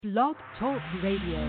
Blog Talk Radio.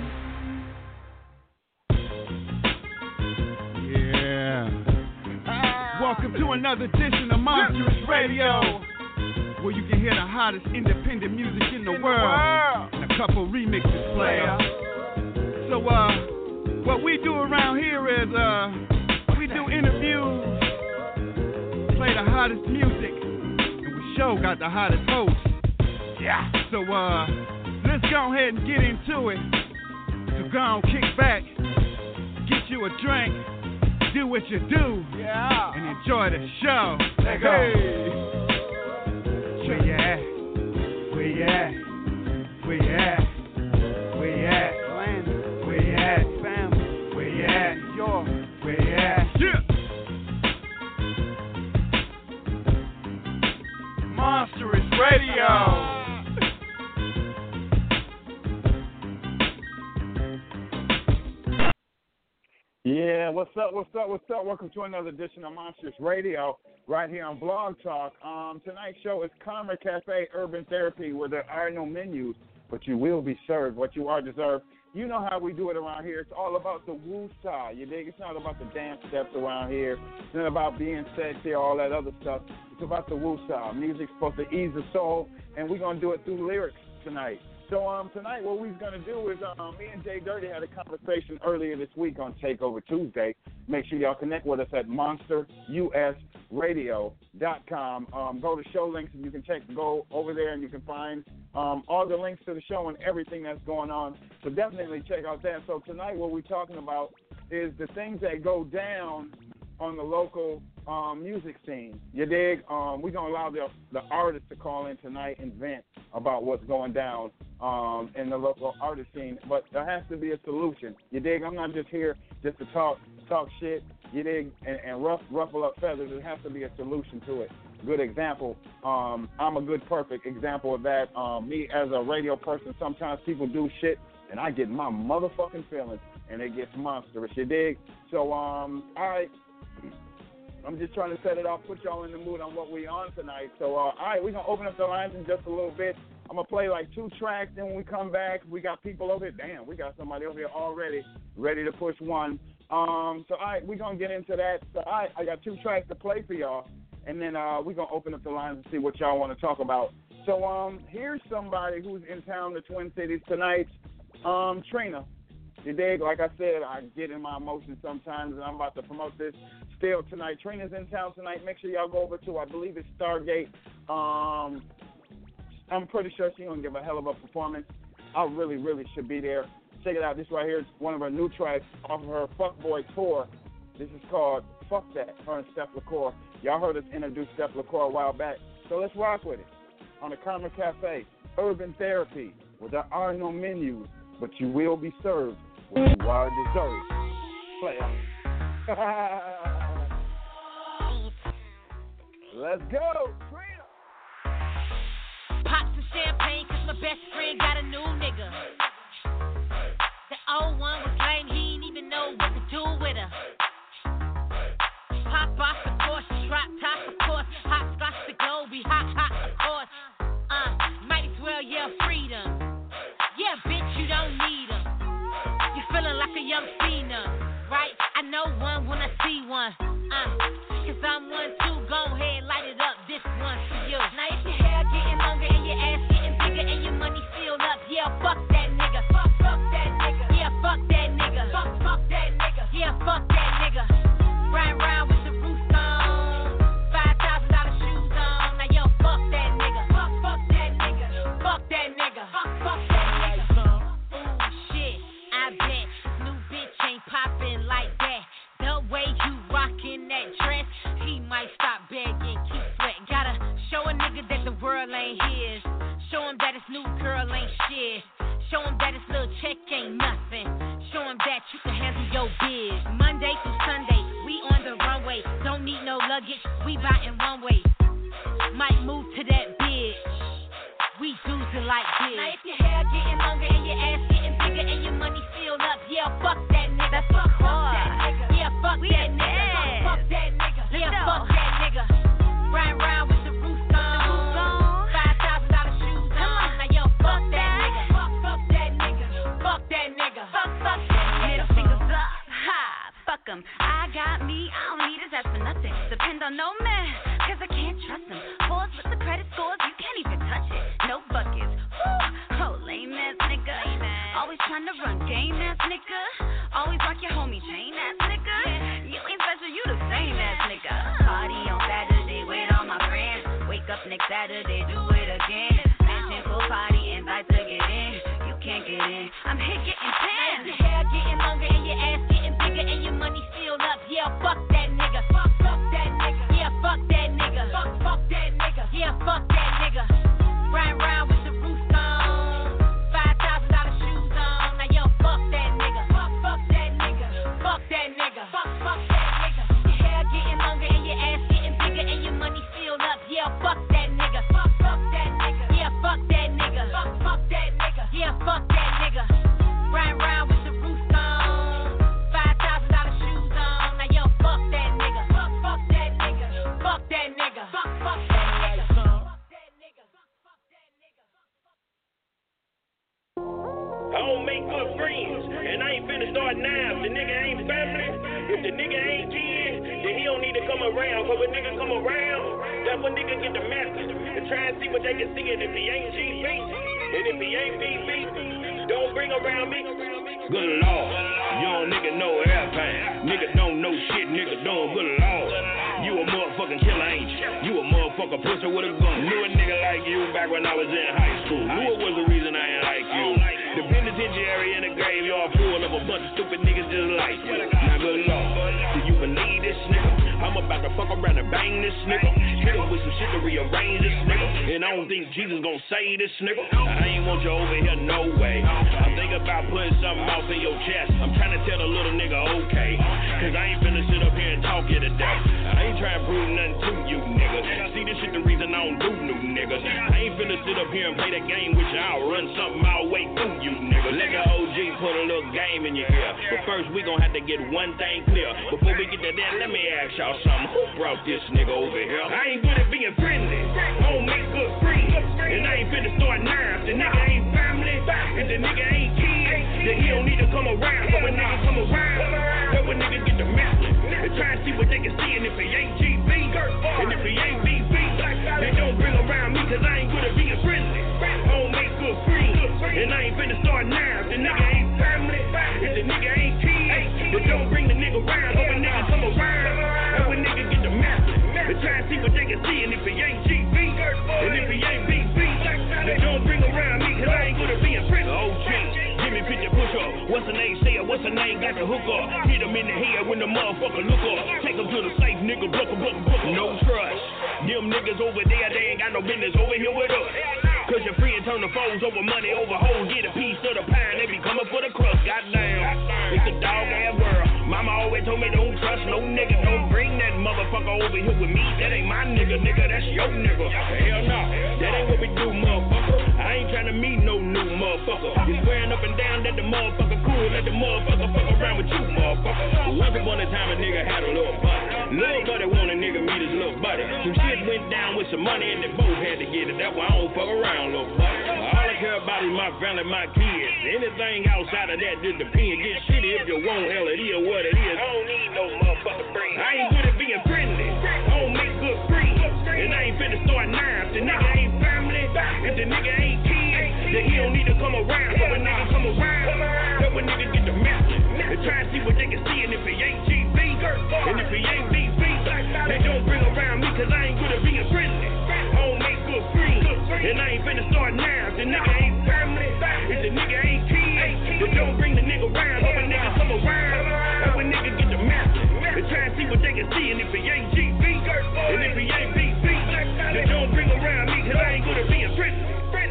Yeah. Welcome to another edition of Monstrous Radio, where you can hear the hottest independent music in the world and a couple remixes player. So, what we do around here is, we do interviews, play the hottest music, and we sure got the hottest hosts. Yeah. So, let's go ahead and get into it. So go on, kick back, get you a drink, do what you do, and enjoy the show. Let's go. Where you at? Where you at? Where you at? Where you at? Where you at? Family. Where you at? Where you at? Yeah. Monstrous Radio. Yeah, what's up? Welcome to another edition of Monstrous Radio, right here on Blog Talk. Tonight's show is Karma Cafe Urban Therapy, where there are no menus, but you will be served what you are deserved. You know how we do it around here. It's all about the woo-saw, you dig? It's not about the dance steps around here. It's not about being sexy or all that other stuff. It's about the woo-saw. Music's supposed to ease the soul, and we're going to do it through lyrics tonight. So tonight what we're going to do is me and Jay Dirty had a conversation earlier this week on Takeover Tuesday. Make sure y'all connect with us at monsterusradio.com. Go to show links and you can go over there and you can find all the links to the show and everything that's going on. So definitely check out that. So tonight what we're talking about is the things that go down on the local music scene. You dig? We're going to allow the artists to call in tonight and vent about what's going down in the local artist scene, but there has to be a solution. You dig? I'm not just here just to talk shit, you dig, and ruffle up feathers. There has to be a solution to it. Good example. I'm a good, perfect example of that. Me as a radio person, sometimes people do shit, and I get my motherfucking feelings, and it gets monstrous. You dig? So, all right. I'm just trying to set it off, put y'all in the mood on what we on tonight. So, all right, we're going to open up the lines in just a little bit. I'm going to play like 2 tracks. Then when we come back, we got people over here. Damn, we got somebody over here already ready to push one. So, all right, we're going to get into that. So, all right, I got 2 tracks to play for y'all. And then we're going to open up the lines and see what y'all want to talk about. So, here's somebody who's in town, the Twin Cities tonight. Trina. You dig? Like I said, I get in my emotions sometimes, and I'm about to promote this still tonight. Trina's in town tonight. Make sure y'all go over to, I believe it's Stargate. I'm pretty sure she's going to give a hell of a performance. I really, really should be there. Check it out. This right here is one of her new tracks off of her Fuckboy tour. This is called Fuck That, her and Steph LaCour. Y'all heard us introduce Steph LaCour a while back. So let's rock with it. On the Karma Cafe, Urban Therapy, where there are no menus, but you will be served what you are deserved. Play on. Let's go, Trina. Pop some champagne, cause my best friend got a new nigga. The old one was lame, he ain't even know what to do with her. Pop off the course, drop top of course. Hot scotch to go, be hot, of course. Might as well yell freedom. Yeah, bitch, you don't need them. You feeling like a young Cena, right? I know one when I see one. Cause I'm one too, go ahead, light it up, this one for you. Now if your hair getting longer and your ass getting bigger and your money filled up, yeah, fuck that nigga. Fuck that nigga. Yeah, fuck that nigga. Fuck that nigga. Yeah, fuck that nigga. Round with the roof on, $5,000 shoes on. Now yo, fuck that nigga. Fuck that nigga. Fuck that nigga. Fuck that nigga. Ooh, shit, I bet new bitch ain't popping like that. The way you rockin' that dress, he might stop no man, cause I can't trust him. Pause with the credit scores, you can't even touch it. No buckets, woo, oh, lame ass nigga. Always trying to run game ass nigga. Always rock your homie chain ass nigga. You ain't special, you the same ass nigga. Party on Saturday with all my friends. Wake up next Saturday, do it again. Mansion full party, invite to get in. You can't get in, I'm here getting pants. Your hair getting longer and your ass getting bigger and your money still up. Yeah, fuck that nigga. Fuck that nigga. Yeah, fuck that nigga. Fuck that nigga. Yeah, fuck that nigga. Ride round with the roof on. $5,000 shoes on. Now yo, fuck that nigga. Fuck that nigga. Fuck that nigga. Fuck that nigga. Your hair getting longer and your ass getting bigger and your money still up. Yeah, fuck that nigga. Fuck that nigga. Yeah, fuck that nigga. Fuck that nigga. Yeah, fuck that nigga. Ride round with the roof on. $5,000 shoes on. Now yo, fuck that nigga. Fuck that nigga. Fuck that nigga. Fuck that nigga. I don't make good friends, and I ain't finna start now. If the nigga ain't family, if the nigga ain't kids, then he don't need to come around. Cause when nigga come around, that's when nigga get the message and try and see what they can see. And if he ain't GB, and if he ain't BB, don't bring around me. Good Lord, young nigga know everything. Nigga don't know shit, nigga don't. Good Lord, you a motherfucking killer, ain't you? You a motherfucking pussy with a gun. Knew a nigga like you back when I was in high school. Knew it was the reason I ain't like you. The penitentiary and the graveyard full of a bunch of stupid niggas just like you. Now good Lord, do you believe this nigga? I'm about to fuck around and bang this nigga. Hit him with some shit to rearrange this nigga. And I don't think Jesus gon' save this nigga. I ain't want you over here, no way. I'm thinking about putting something off in your chest. I'm trying to tell the little nigga okay. Cause I ain't finna sit up here and talk you to death. I ain't trying to prove nothing to you, nigga. See, this shit the reason I don't do new niggas. I ain't finna sit up here and play that game with you. I'll run something my way through you, nigga. Let the OG put a little game in your ear. But first, we gon' have to get one thing clear. Before we get to that, let me ask y'all something. Who brought this nigga over here? I ain't good at being friendly. I don't make good friends. And I ain't finna start now. If the nigga ain't family, if the nigga ain't kids, then he don't need to come around. So when niggas come around, then when niggas get the message and try and see what they can see. And if he ain't GB, and if he ain't BB, they don't bring around me. Cause I ain't good at being friendly. I don't make good friends. And I ain't finna start now. If the nigga ain't family, if the nigga ain't kids, then don't bring the nigga around. So when niggas come around, and when niggas get the message and try and see what they can see. And if he ain't GB, and if he ain't BB, then don't bring around me. Cause I ain't good at being friendly. OG, give me picture push up. What's the name say? What's the name got the hook up? Hit him in the head when the motherfucker look up. Take him to the safe, nigga, book him. No trust. Them niggas over there, they ain't got no business over here with us. Cause your friend turn the foes over money, over hoes, get a piece of the pie, they be coming for the crust, goddamn. It's a dog ass world. Mama always told me don't trust no nigga, don't bring that motherfucker over here with me. That ain't my nigga, that's your nigga. Hell no, that ain't what we do, motherfucker. I ain't trying to meet no new motherfucker. You swearing up and down that the motherfucker cool, let the motherfucker fuck around with you, motherfucker. Once upon a time a nigga had a little buddy. Little buddy want a nigga meet his little buddy. Some shit went down with some money and they both had to get it. That's why I don't fuck around, little buddy. All I care about is my family, my kids. Anything outside of that just depends. Get shitty if you want, hell it is what it is. I don't need no motherfucker brain. I ain't good at being friendly. I don't make good friends. And I ain't finna start now. If the nigga ain't family, if the nigga ain't kids, then he don't need to come around. So when niggas come around, then when niggas get the message and try and see what they can see. And if he ain't GB, and if he ain't BB, they don't bring around me. Cause I ain't good at being friendly. I don't make good friends. And I ain't finna start now. If the nigga ain't family, if the nigga ain't kids, then don't bring the nigga around. So when niggas come around, and when niggas get the message and try and see what they can see. And if he ain't GB, and if he ain't BB, then don't bring around me. Cause I ain't good at being friendly.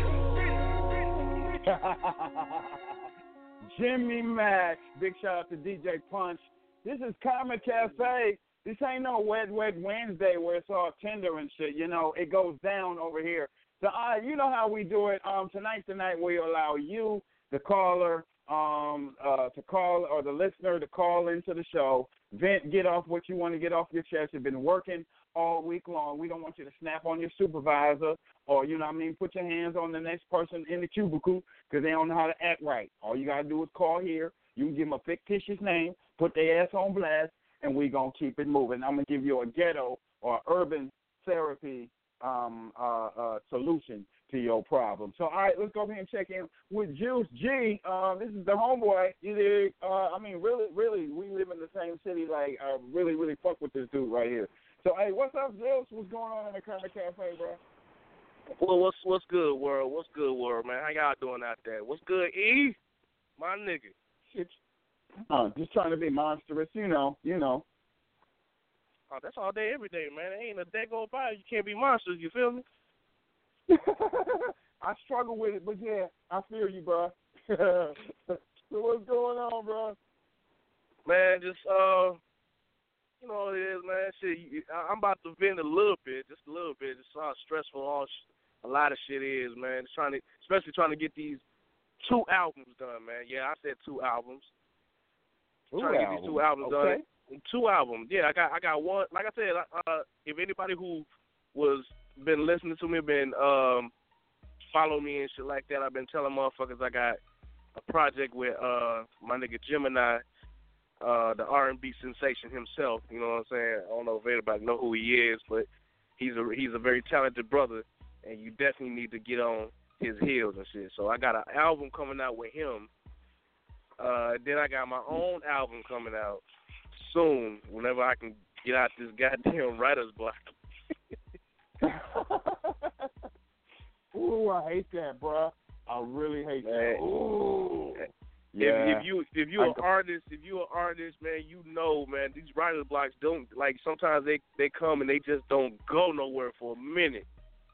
Jimmy Max, big shout out to DJ Punch. This is Comic Cafe. This ain't no wet Wednesday where it's all tender and shit. You know, it goes down over here. So, you know how we do it. Tonight we allow you, the caller, to call, or the listener to call into the show, vent, get off what you want to get off your chest. You've been working all week long. We don't want you to snap on your supervisor or, you know what I mean, put your hands on the next person in the cubicle because they don't know how to act right. All you got to do is call here. You can give them a fictitious name, put their ass on blast, and we gonna keep it moving. I'm gonna give you a ghetto or urban therapy solution to your problem. So, all right, let's go ahead and check in with Juice G. This is the homeboy. I mean, really, we live in the same city. Like, really fuck with this dude right here. So, hey, what's up, Juice? What's going on in the Karma Cafe, bro? Well, what's good, world? What's good, world, man? How y'all doing out there? What's good, E? My nigga. Shit. Just trying to be monstrous, you know. Oh, that's all day, every day, man. There ain't a day go by you can't be monsters. You feel me? I struggle with it, but yeah, I feel you, bro. So what's going on, bro? Man, just you know what it is, man. Shit, I'm about to vent a little bit, just how stressful a lot of shit is, man. Especially trying to get these 2 albums done, man. Yeah, I said 2 albums. Trying to get these 2 albums done. 2 albums, yeah. I got one. Like I said, if anybody who was been listening to me, been following me and shit like that, I've been telling motherfuckers I got a project with my nigga Gemini, the R&B sensation himself. You know what I'm saying? I don't know if anybody know who he is, but he's a very talented brother, and you definitely need to get on his heels and shit. So I got an album coming out with him. Then I got my own album coming out soon, whenever I can get out this goddamn writer's block. Ooh, I hate that, bro. I really hate that. Ooh. Yeah. If you're an artist, man, you know, man, these writer's blocks don't, like, sometimes they come and they just don't go nowhere for a minute.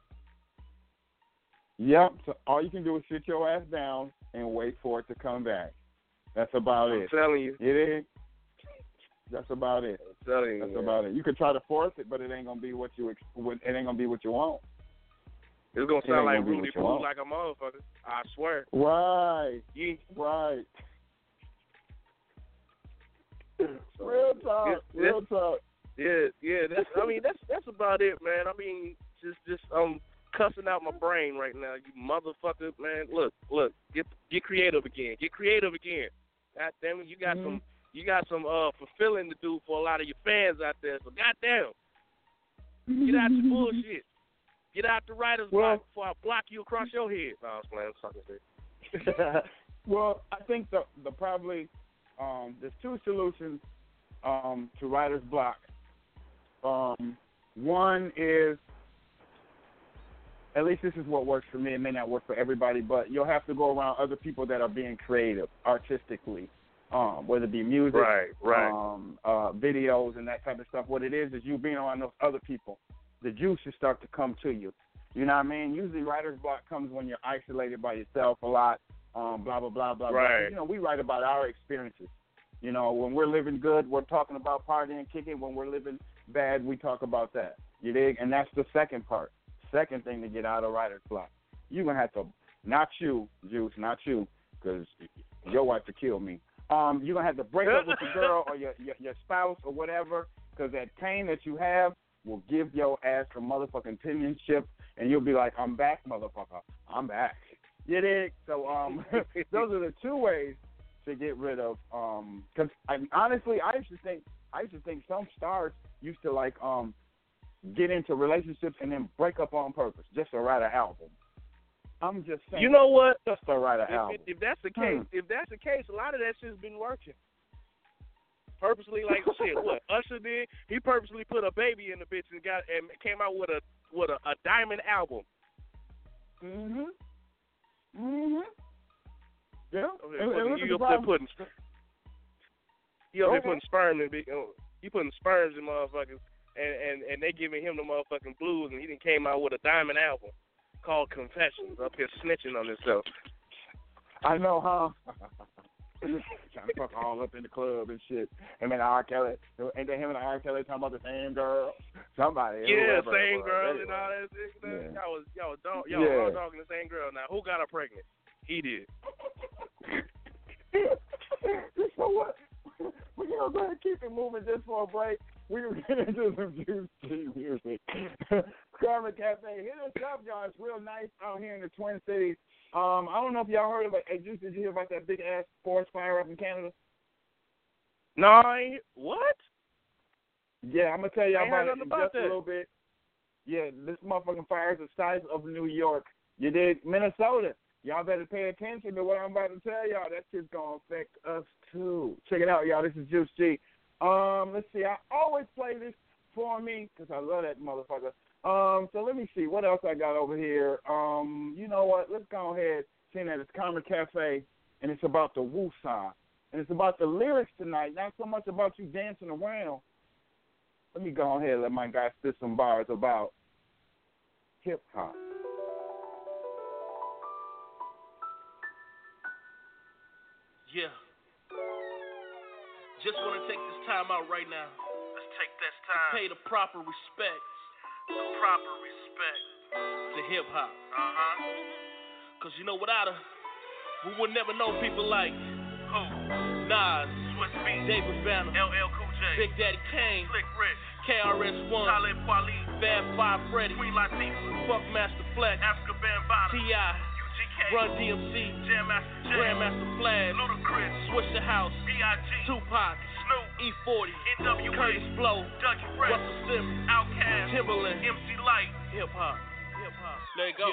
Yep. So all you can do is sit your ass down and wait for it to come back. That's about it. I'm telling you. It is. That's about it. I'm telling you. That's about it. You could try to force it, but it ain't gonna be what you want. It's gonna sound like Rudy Poo like a motherfucker. I swear. Right. Yeah. Right. Real talk. Real talk. Yeah. That's about it, man. I mean, just cussing out my brain right now. You motherfucker, man. Look. Get creative again. God damn it, you got some fulfilling to do for a lot of your fans out there. So goddamn, get out your bullshit. Get out the writer's block before I block you across your head. No, I was playing. I'm talking shit. Well, I think the probably there's 2 solutions to writer's block. One is, at least this is what works for me. It may not work for everybody, but you'll have to go around other people that are being creative artistically, whether it be music, videos, and that type of stuff. What it is you being around those other people. The juices start to come to you. You know what I mean? Usually writer's block comes when you're isolated by yourself a lot, blah, blah, blah, blah, right. blah. You know, we write about our experiences. You know, when we're living good, we're talking about partying, kicking. When we're living bad, we talk about that. You dig? And that's the second part. Second thing to get out of writer's block. You're going to have to, not you, Juice, not you, because your wife to kill me. You're going to have to break up with your girl or your spouse or whatever, because that pain that you have will give your ass a motherfucking penmanship, and you'll be like, I'm back, motherfucker. I'm back. You dig? So those are the 2 ways to get rid of. Because honestly, I used to think some stars used to like get into relationships and then break up on purpose just to write an album. I'm just saying. You know what? Just to write an album. If that's the case, a lot of that shit's been working. Purposely, like shit, what Usher did, he purposely put a baby in the bitch and came out with a diamond album. Yeah. You putting sperm in you putting sperms in motherfuckers, and they giving him the motherfucking blues, and he done came out with a diamond album called Confessions, up here snitching on himself. I know, huh? Trying to fuck all up in the club and shit. And then R. Kelly, ain't that him and R. Kelly talking about the same girl? Somebody. Yeah, same girl and all that shit. Y'all was talking the same girl. Now, who got her pregnant? He did. You know what? We're going to go ahead and keep it moving just for a break. We're going to get into some Juice G music. Karma Cafe, hit us up, y'all. It's real nice out here in the Twin Cities. I don't know if y'all heard about, hey, Juice, did you hear about that big-ass forest fire up in Canada? No, what? Yeah, I'm gonna tell y'all about it in about just a little bit. Yeah, this motherfucking fire is the size of New York. You did Minnesota. Y'all better pay attention to what I'm about to tell y'all. That shit's gonna affect us too. Check it out, y'all. This is Juice G. Let's see. I always play this for me because I love that motherfucker. So let me see what else I got over here. You know what? Let's go ahead. Seeing that it's Karma Cafe and it's about the Woosah. And it's about the lyrics tonight, not so much about you dancing around. Let me go ahead and let my guy spit some bars about hip-hop. Yeah. Just want to take this time out right now. Let's take this time. Pay the proper respects. To hip-hop. Because you know, without her, we would never know people like who? Nas, Swiss Beats, David Banner, LL Cool J, Big Daddy Kane, Slick Rich, KRS-One, Talib Kweli, Fab Five Freddy, Queen Latifah, Funkmaster Flex, Africa Bambaataa, T.I., UGK, Run DMC, Grandmaster Flash, Ludacris, Switch the House, B.I.G., Tupac, Snoop, E40, NWA, Curtis Blow, Dougie Fresh, Russell Simmons, Outkast, Timberland, MC Lyte, hip-hop. Let go.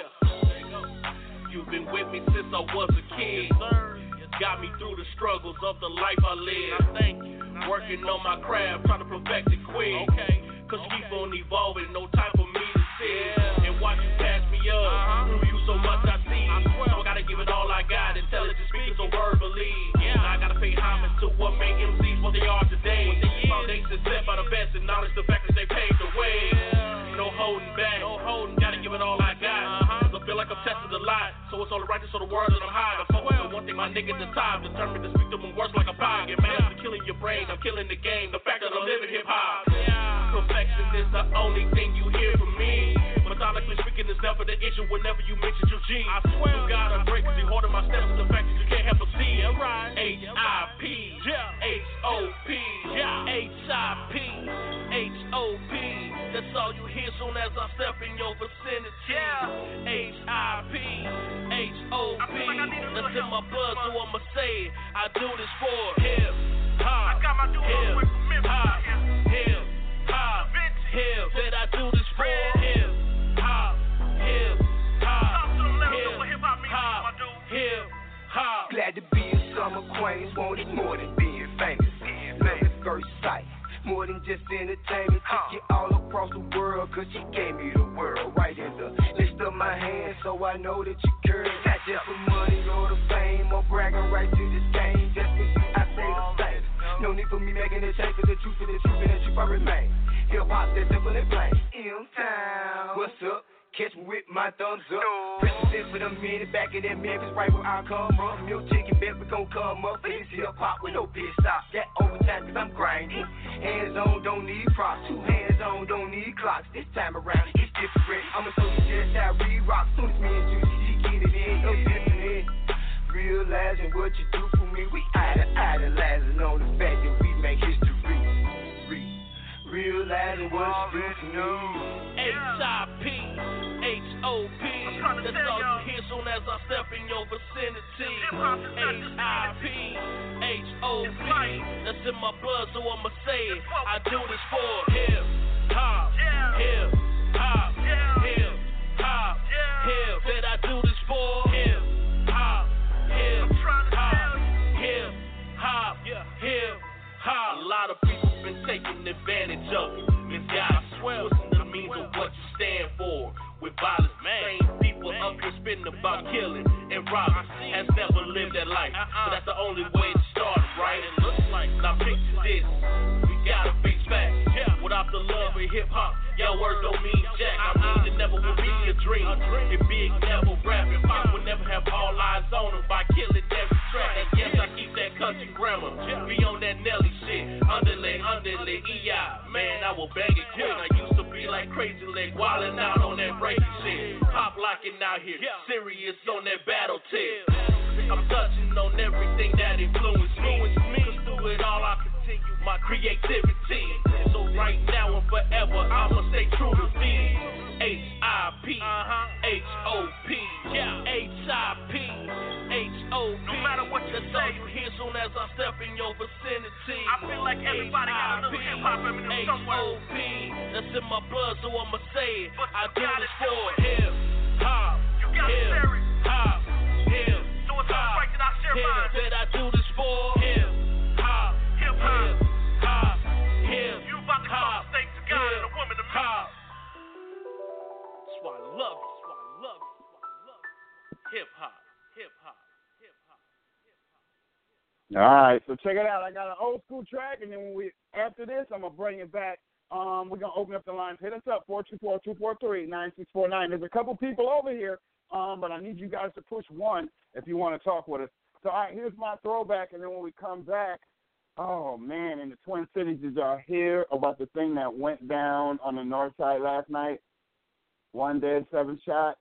You've been with me since I was a kid. Got me through the struggles of the life I live. Thank you. Working on my craft, trying to perfect it quick. Cause keep on evolving, no time for me to sit and watch you pass me up. Through you so much I see. So I gotta give it all I got. Intelligent speakers so verbally. I gotta pay homage to what made MCs what they are today. Foundation set by the best and knowledge the fact that they paved the way. No holding back, gotta give it all I got. I feel like I'm tested a lot, so it's only righteous so the word that I'm high. I'm focused on one thing, my niggas the time, determined to speak to them words like a pie. Get mad after killing your brain, I'm killing the game, the fact that I'm living hip-hop. Perfection is the only thing you hear from me. Methodically speaking is never the issue whenever you mention your G. I swear to God I'm great cause you holding my steps to the fact that you can't help but see. H-I-P, H-O-P, H-I-P, H-O-P. That's all you hear soon as I step in your vicinity. H-I-P, H-O-P. That's in my blood, so I'ma say it. I do this for hip-hop, hip-hop, hip-hop, hip. Said I do this for hip-hop, hip-hop, hip-hop, hip-hop. Glad to be a summer Queens, want it more than being famous. Love at first sight. More than just entertainment, took it all across the world, cause she gave me the world right in the list of my hands, so I know that you care. Not just for money or the fame, or bragging right to this game, just for you, I say the same. No need for me making it change, for the truth and the truth and the truth I remain. Hip-hop, that's simple and plain. M-Town, what's up? Catch me with my thumbs up. President for the minute back in that Memphis, right where I come from. Your ticket bet we gon' come up. This hip hop with no pit stop. That overtime cause I'm grinding. Hands on, don't need props. 2 hands on, don't need clocks. This time around, it's different. I'ma show you just how we rock. Soon as me and Juicy, she get it in. No different. Realizing what you do for me. We idolizing on the fact that we make history. Realizing what you do for me. H-I-P, H-O-P. That's all you hear soon as I step in your vicinity. H-I-P, H-O-P. That's in my blood, so I'ma say it. I do this for hip-hop, hip-hop, hip-hop, hip. Said I do this for hip-hop, hip-hop, hip-hop, hip-hop. A lot of people been taking advantage of it. Misguided swells in the means of what you stand for. With violence, same people up here spitting about killing and robbing. Has never lived that life, but that's the only way to start, right? It looks like, now picture this, we gotta face facts. Without the love of hip-hop, your words don't mean jack. I mean it never would be a dream. If Big never rapping, Pop would never have all eyes on him by killing every track. And yes, I keep that country grammar. Be on that Nelly shit. Underlay, E.I. Man, I will bang it quick. I used to be like Crazy Leg, wildin' out on that breaking shit. Pop locking out here, serious on that battle tip. I'm touching on everything that influenced me. Cause through it all I continue my creativity. So right now and forever I'ma stay true to me. H-I-P, H-O-P, H-I-P, H-O-P. what you say. You hear soon as I step in your vicinity. I feel like everybody got a little hip hop in them somewhere. H-O-P, that's in my blood, so I'ma say it. But I you do gotta this do for it. hip hop. You gotta share it. Hop, hip So it's all right that I share mine. That I do this for hip hop. Hip hop. Hop, hip You about to call the thanks to God and a woman to me. hop. That's why I love it. That's why I love it. That's why I love it. Hip hop. Hip hop. Hip hop. All right, so check it out. I got an old school track, and then after this, I'm gonna bring it back. We're gonna open up the lines. Hit us up 424-243-9649. There's a couple people over here, but I need you guys to push one if you want to talk with us. So, all right, here's my throwback, and then when we come back, oh man, in the Twin Cities, did y'all hear about the thing that went down on the north side last night? 1 dead, 7 shot.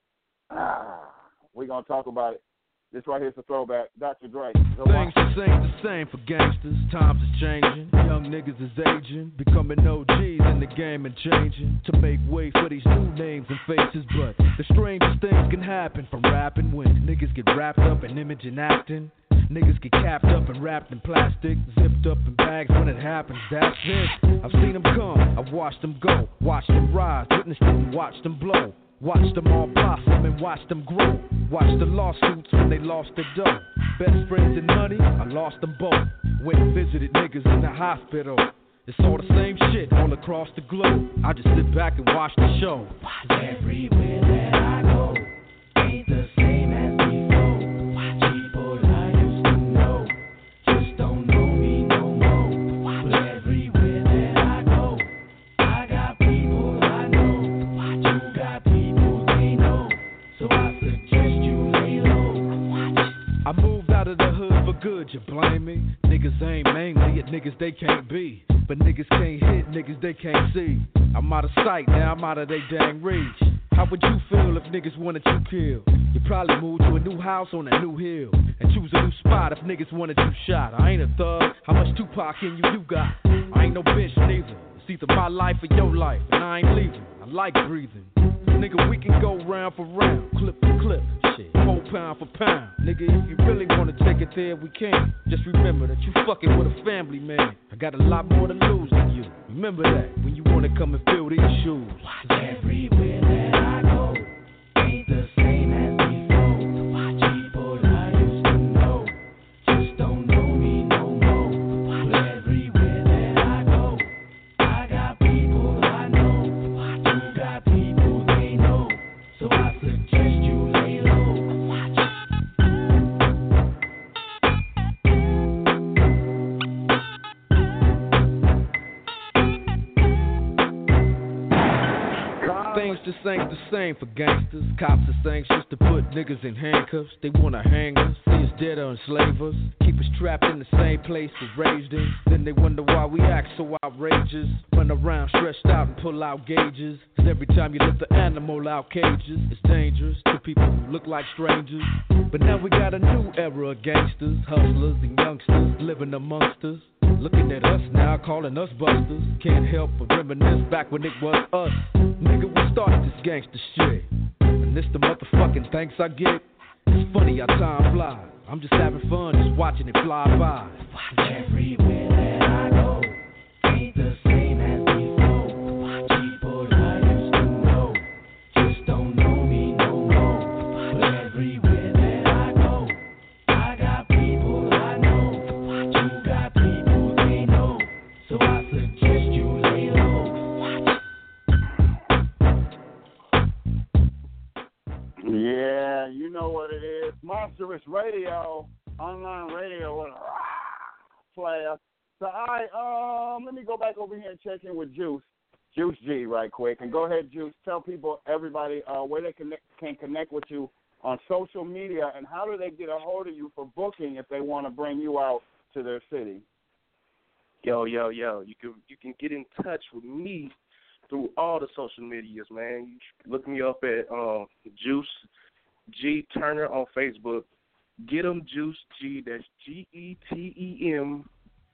We're gonna talk about it. This right here's the throwback. Dr. Dre. Things just ain't the same for gangsters. Times is changing. Young niggas is aging. Becoming OGs in the game and changing. To make way for these new names and faces. But the strangest things can happen from rapping when niggas get wrapped up in image and acting. Niggas get capped up and wrapped in plastic. Zipped up in bags when it happens. That's it. I've seen them come. I've watched them go. Watched them rise. Witnessed it and watched them blow. Watch them all blossom and watch them grow. Watch the lawsuits when they lost their dough. Best friends and money, I lost them both. Went and visited niggas in the hospital. It's all the same shit all across the globe. I just sit back and watch the show. Everywhere that I go, ain't the same as before. People I used to know just don't know me no more. But everywhere that I go, I got people I know. You got people they know, so I suggest you lay low. I moved out of the hood for good, you blame me? Niggas aim mainly at niggas they can't be. But niggas can't hit niggas they can't see. I'm out of sight, now I'm out of they dang reach. How would you feel if niggas wanted you killed? You probably move to a new house on a new hill and choose a new spot if niggas wanted you shot. I ain't a thug, how much Tupac in you got? I ain't no bitch neither. It's either my life or your life, and I ain't leaving. I like breathing. Nigga, we can go round for round, clip for clip, shit, whole pound for pound. Nigga, if you really wanna take it there, we can. Just remember that you fucking with a family, man. I got a lot more to lose than you. Remember that when you wanna come and fill these shoes. Everywhere that I go, ain't the same as before. People I used to know just don't know me no more. But everywhere that I go, I got people I know. You got people they know, so I suggest you lay low. Things just ain't the same for gangsters. Cops is anxious to put niggas in handcuffs. They wanna hang us, see us dead or enslave us. Keep us trapped in the same place we raised in. Then they wonder why we act so outrageous. Run around stretched out and pull out gauges. 'Cause every time you lift the animal out cages, it's dangerous to people who look like strangers. But now we got a new era of gangsters, hustlers and youngsters living amongst us. Looking at us now, calling us busters. Can't help but reminisce back when it was us. Nigga, we started this gangster shit. And this the motherfucking thanks I get. It's funny how time flies. I'm just having fun, just watching it fly by. Everywhere that I go, ain't the same as before. People I used to know just don't know me no more. But everywhere that I go, I got people I know. You got people they know, so I suggest you lay low. Yeah, you know what it is. Monstrous Radio, online radio, what a player. So, all right, let me go back over here and check in with Juice G right quick. And go ahead, Juice, tell people, everybody, where they can connect with you on social media, and how do they get a hold of you for booking if they want to bring you out to their city? Yo. You can get in touch with me through all the social medias, man. You look me up at Juice G Turner on Facebook. Get 'em Juice G. That's GETEM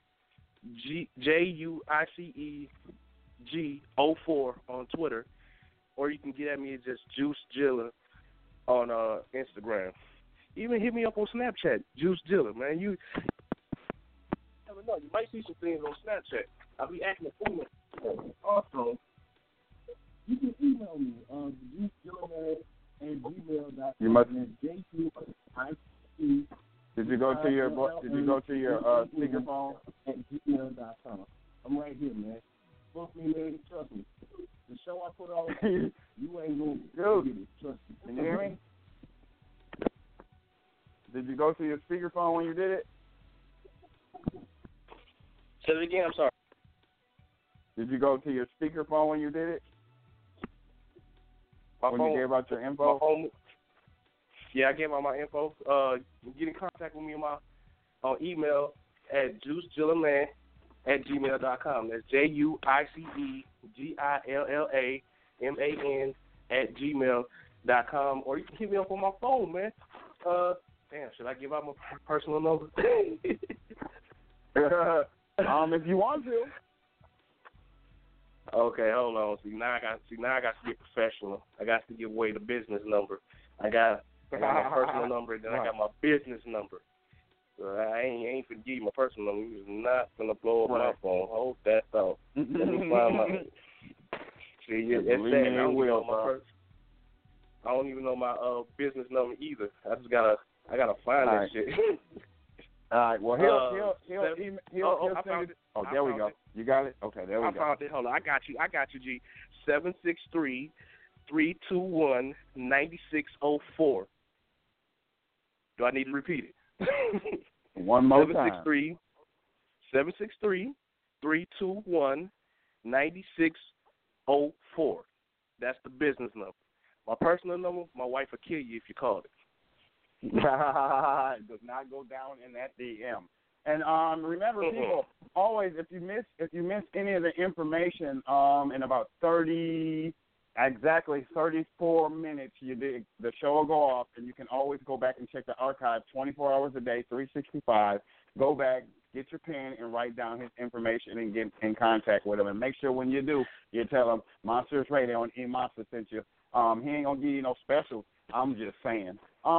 JUICEG04 on Twitter, or you can get at me at just Juice Jilla on Instagram. even hit me up on Snapchat, Juice Dilla, man. You never know. You might see some things on Snapchat. I'll be acting a fool. Also, you can email me on juicedilla@gmail.com. You must. JQIC. Did you go to your speakerphone? At gmail.com. I'm right here, man. Book me, man. Trust me. The show I put on, you ain't going to get it. Trust me. Can you hear me? Did you go to your speakerphone when you did it? Say it again. I'm sorry. Did you go to your speakerphone when you did it? When you gave out your info? Yeah, I gave out my info. Get in contact with me on email at juicedillaman@gmail.com. That's JUICEDILLAMAN@gmail.com. Or you can hit me up on my phone, man. Damn, should I give out my personal number? If you want to. Okay, hold on. See, now I got to get professional. I got to give away the business number. I got my personal number, then I got my business number. So I ain't finna give you my personal number. You're not finna blow up my phone. Hold that thought. Let me find my. See, it's sad. I don't even know my business number either. I gotta find that shit. All right. Well, he'll send it. Oh, there we go. You got it? Okay, there we go. I found it. Hold on. I got you, G. 763-321-9604. Do I need to repeat it? One more time. 763-321-9604. That's the business number. My personal number, my wife will kill you if you call it. It does not go down in that DM. And remember, people, always if you miss any of the information, in about 34 minutes, the show will go off, and you can always go back and check the archive 24 hours a day, 365. Go back, get your pen, and write down his information and get in contact with him. And make sure when you do, you tell him Monsters Radio and E Monster sent you. He ain't gonna give you no specials. I'm just saying.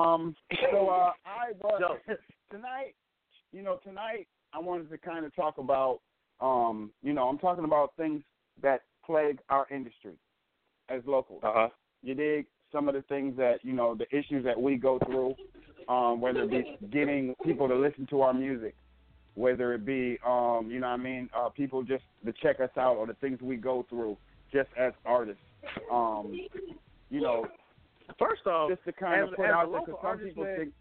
Tonight I wanted to kind of talk about, I'm talking about things that plague our industry as locals. You dig? Some of the things that, the issues that we go through, whether it be getting people to listen to our music, whether it be, people just to check us out, or the things we go through just as artists. First off, just to kind of put out there, because some people think.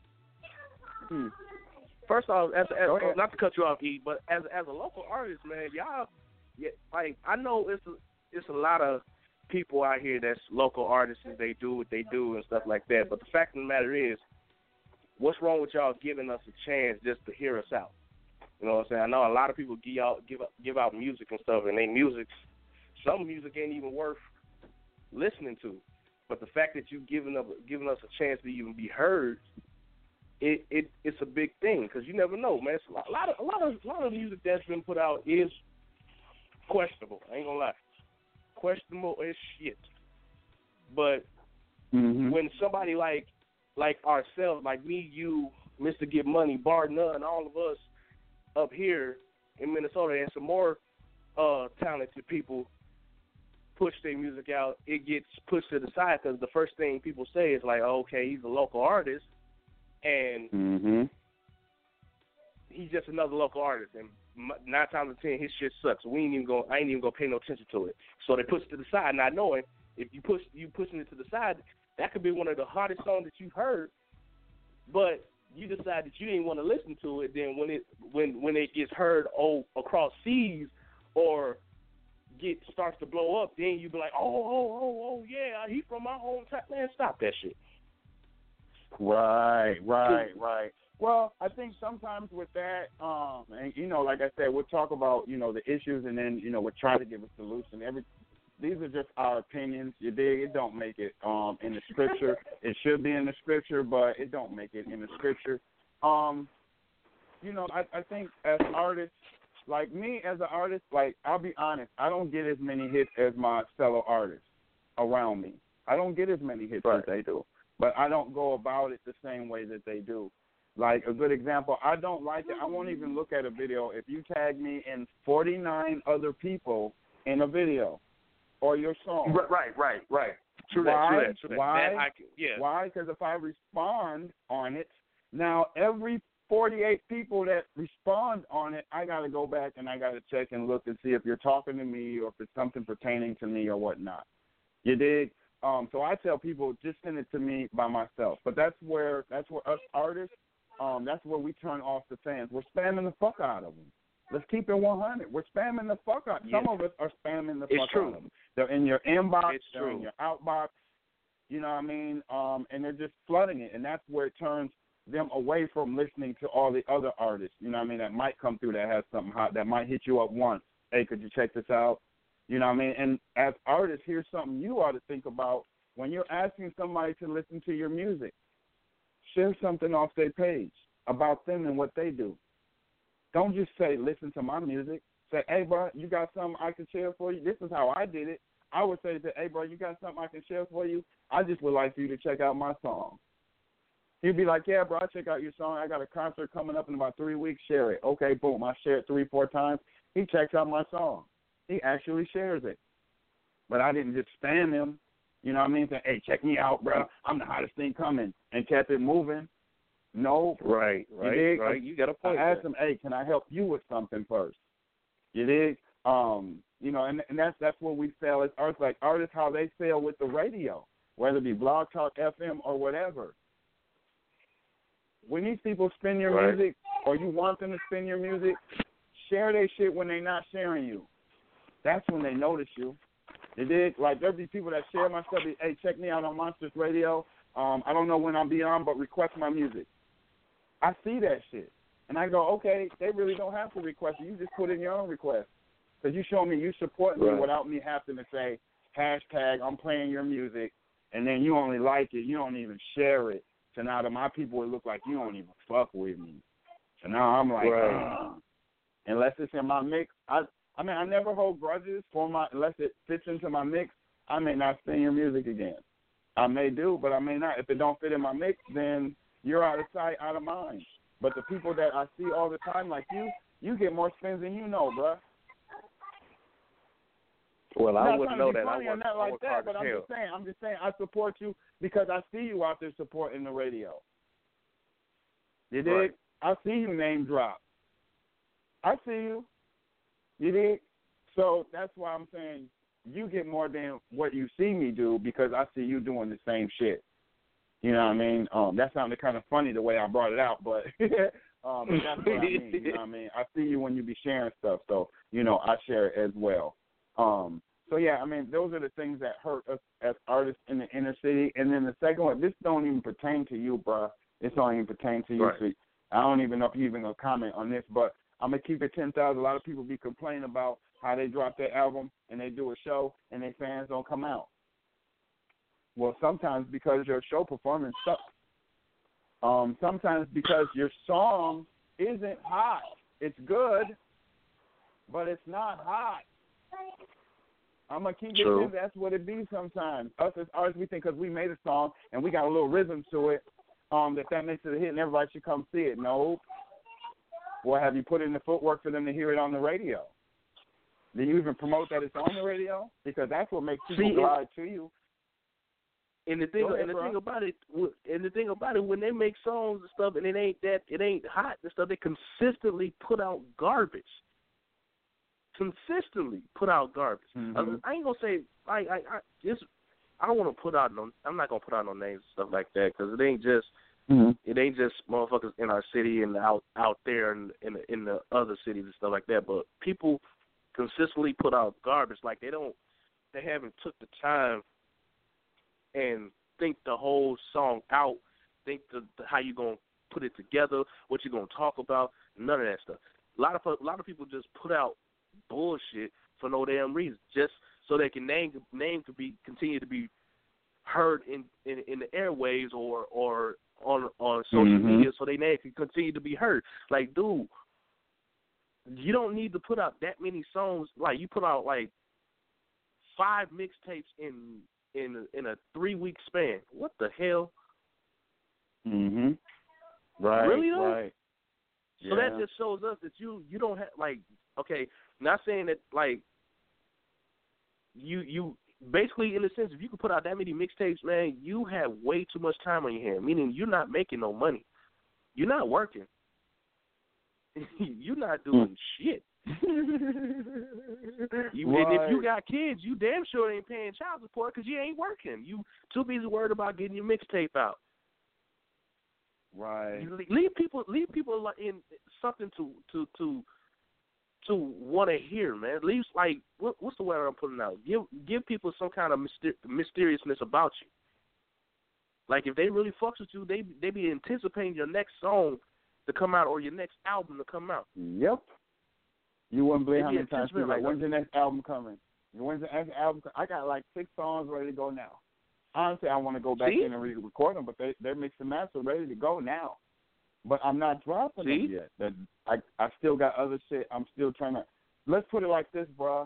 First off, not to cut you off, E, but as a local artist, man, y'all, I know it's a lot of people out here that's local artists, and they do what they do and stuff like that. But the fact of the matter is, what's wrong with y'all giving us a chance just to hear us out? You know what I'm saying? I know a lot of people give out music and stuff, and some music ain't even worth listening to. But the fact that you've given us a chance to even be heard, it's a big thing, because you never know, man. It's a lot of music that's been put out is questionable. I ain't gonna lie, questionable as shit. But when somebody like ourselves, like me, you, Mr. Get Money, Bar None, all of us up here in Minnesota, and some more talented people push their music out, it gets pushed to the side, because the first thing people say is like, oh, okay, he's a local artist, and he's just another local artist, and 9 times out of 10, his shit sucks. So I ain't even gonna pay no attention to it. So they push it to the side, not knowing if you pushing it to the side, that could be one of the hottest songs that you've heard, but you decide that you didn't want to listen to it. Then when it gets heard across seas or starts to blow up, then you be like, oh yeah, he from my hometown. Man, stop that shit. Right. Well, I think sometimes with that, and like I said, we'll talk about the issues, and then we'll try to give a solution. These are just our opinions. You dig? It don't make it in the scripture. It should be in the scripture, but it don't make it in the scripture. I think as artists, like me as an artist, like I'll be honest, I don't get as many hits as my fellow artists around me. I don't get as many hits as they do. but I don't go about it the same way that they do. Like a good example, I don't like it. I won't even look at a video if you tag me in 49 other people in a video or your song. Right. True Why? that. Why? Yeah. Why? Because if I respond on it, now every 48 people that respond on it, I got to go back and I got to check and look and see if you're talking to me or if it's something pertaining to me or whatnot. You dig? So I tell people just send it to me by myself. But that's where us artists, that's where we turn off the fans. We're spamming the fuck out of them. Let's keep it 100. We're spamming the fuck out. Some of us are spamming the fuck out of them. They're in your inbox. They're in your outbox. You know what I mean? And they're just flooding it, and that's where it turns them away from listening to all the other artists. You know what I mean? That might come through that has something hot. That might hit you up once. Hey, could you check this out? You know what I mean? And as artists, here's something you ought to think about when you're asking somebody to listen to your music. Share something off their page about them and what they do. Don't just say, listen to my music. Say, hey, bro, you got something I can share for you? This is how I did it. I would say, hey, bro, you got something I can share for you? I just would like for you to check out my song. He'd be like, yeah, bro, I'll check out your song. I got a concert coming up in about 3 weeks. Share it. Okay, boom. I share it 3-4 times. He checks out my song. He actually shares it. But I didn't just spam him. You know what I mean? Say, hey, check me out, bro. I'm the hottest thing coming. And kept it moving. No. Right. You got a point. I asked him, hey, can I help you with something first? You dig? You know, and that's what we fail as artists. Like artists, how they fail with the radio, whether it be Blog Talk FM or whatever. When these people spin your music, or you want them to spin your music, share their shit when they're not sharing you. That's when they notice you. You dig? Like there'll be people that share my stuff. Hey, check me out on Monsters Radio. I don't know when I'll be on, but request my music. I see that shit. And I go, okay, they really don't have to request it. You just put in your own request. Because you show me you support me without me having to say, hashtag, I'm playing your music, and then you only like it. You don't even share it. So now to my people, it look like you don't even fuck with me. So now I'm like, unless it's in my mix. I mean, I never hold grudges unless it fits into my mix. I may not spin your music again. I may do, but I may not. If it don't fit in my mix, then you're out of sight, out of mind. But the people that I see all the time, like you get more spins than you know, bruh. Well, I wouldn't know that. But I'm just saying, I support you because I see you out there supporting the radio. You dig? I see you name drop. I see you. You dig? So that's why I'm saying you get more than what you see me do because I see you doing the same shit. You know what I mean? That sounded kind of funny the way I brought it out, but that's what I mean. You know what I mean? I see you when you be sharing stuff, so, you know, I share it as well. So, yeah, I mean, those are the things that hurt us as artists in the inner city. And then the second one, this don't even pertain to you, bruh. This don't even pertain to you. Right. So I don't even know if you're even going to comment on this, but I'm going to keep it 10,000. A lot of people be complaining about how they drop their album and they do a show and their fans don't come out. Well, sometimes because your show performance sucks. Sometimes because your song isn't hot. It's good, but it's not hot. I'm going to keep it in. That's what it be sometimes. Us as artists, we think because we made a song and we got a little rhythm to it, that makes it a hit and everybody should come see it. No. Well, have you put in the footwork for them to hear it on the radio? Do you even promote that it's on the radio? Because that's what makes people glide to you. And the thing about it, when they make songs and stuff, and it ain't hot and stuff, they consistently put out garbage. Mm-hmm. I ain't gonna say I don't want to put out I'm not gonna put out no names and stuff like that because it ain't just motherfuckers in our city and out there in the other cities and stuff like that. But people consistently put out garbage. Like they haven't took the time and think the whole song out, think how you gonna put it together, what you gonna talk about, none of that stuff. A lot of people just put out bullshit for no damn reason, just so they can name could continue to be heard in the airwaves or on social media, so they name can continue to be heard. Like, dude, you don't need to put out that many songs. Like, you put out like 5 mixtapes in a 3-week span. What the hell? Mhm. Right. Really though? Right. So that just shows us that you don't have okay, not saying that you basically in a sense if you can put out that many mixtapes, man, you have way too much time on your hands. Meaning you're not making no money. You're not working. You're not doing shit. And if you got kids, you damn sure ain't paying child support because you ain't working. You too busy worried about getting your mixtape out. Right. You leave people in something to want to hear, man. At least what's the word I'm putting out? Give people some kind of mysteriousness about you. Like if they really fucks with you, they be anticipating your next song to come out or your next album to come out. Yep. You wouldn't believe how many times people like, when's your next album coming? When's the next album? I got like 6 songs ready to go now. Honestly, I want to go back in and re-record them, but they're mixed and mastered, ready to go now. But I'm not dropping them yet. I still got other shit. I'm still trying to. Let's put it like this, bro.